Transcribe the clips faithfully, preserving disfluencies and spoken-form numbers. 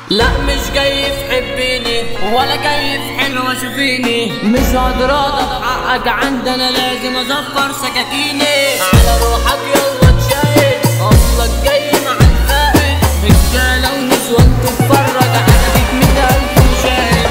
لا مش جاي في حبيني ولا جاي في حلوة شوفيني، مش هقدر اضغط حقك عندنا، لازم اظفر سكاكيني. على روحك يلا تشاهد، اصلك جاي مع الفائد، رجالة ونسوان تتفرج على بيت مية الف مشاهد.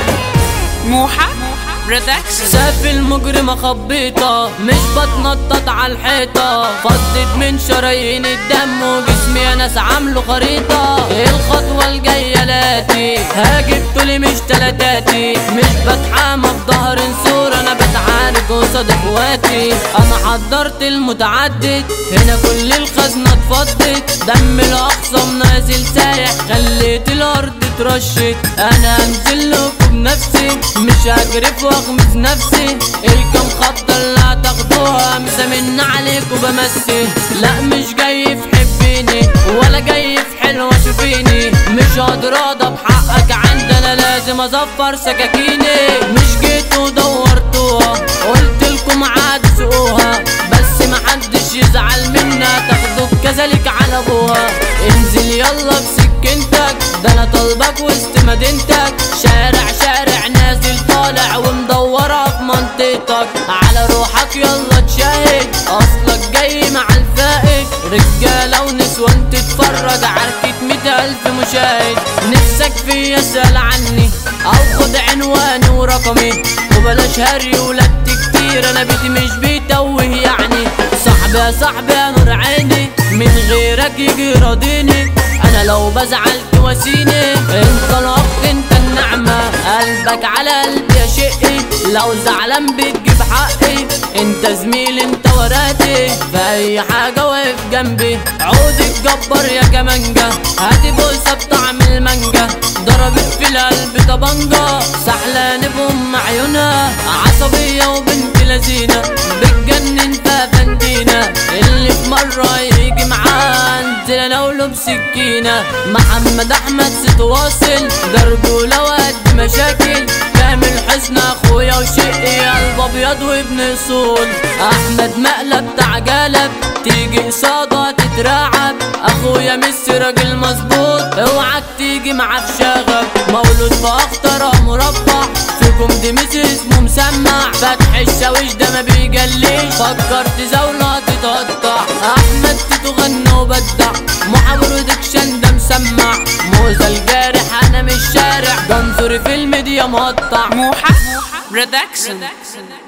موحة برودكشن. سافي المجرمة خبيطة، مش بتنطط على الحيطة، فضت من شرايين الدم وجسمي ناس عامله خريطة. الخطوة الجاية لاتي، هاجب طولي مش تلاتاتي، مش بتحامى في ظهر نسور، انا بتعارك قصاد اخواتي. انا حضرت المتعدد، هنا كل الخزنة اتفضت، دم الاخصام نازل سايح، خليت الارض اترشت. انا هنزل لكم بنفسي، مش هجرف واغمز نفسي، الكم خطة اللي هتاخدوها مسامن عليك وبمسي. لا مش جاي في حبيني ولا جاي في حلوة شوفيني، مش هقدر اضرب حقك عندنا، لازم اظفر سكاكيني. مش جيت ودورتوها، قلتلكم عاد سوقوها، بس محدش يزعل منا، تاخدوك كذلك على ابوها. انزل يلا بسكنتك، ده انا طالبك وسط مدينتك، شارع شارع نازل طالع ومدورة في منطقتك. على روحك يلا تشاهد، اصلك جاي مع الفائد، رجالة ونسوان تتفرج عركة مية الف مشاهد. نفسك فيا اسأل عني او خد عنواني ورقمي، وبلاش هري ولدت كتير، انا بيتي مش بيتوه يعني. صاحبي يا صاحبي يا نور عيني، من غيرك يجي راضيني، انا لو بزعل تواسيني. انت الاخ انت النعمة، قلبك على قلبي يا شقي، لو زعلان بتجيب حقي، انت زميل انت وراتي، في اي حاجة واقف جنبي. عودك جبر يا كمانجا، هاتي بوسة بطعم المانجا، ضربت في القلب طبنجة، سحلان بأم عيونها، عصبية وبنت لذينة، بتجنن فافندينا، اللي في مرة يجي معاه انزل انا ولو بسكينة. محمد احمد ستواصل، ضرب ولو قد مشاكل، كامل حسن اخويا وشقي، قلب ابيض وابن اصول. احمد مقلب تعجلب، تيجي قصادة تترعب، اخويا ميسي راجل مظبوط، اوعك تيجي معاه في شغب، مولود في اخطر مربع، فيكم دي ميسي اسمه مسمع، فتح الشاويش ده ما بيجليش، فكرت زولة تتقطع. احمد تيتو غنى وبدع، محاور ديكشن ده مسمع، موزة الجارح انا مش شارع، جنزوري في الميديا مقطع. موحة برودكشن.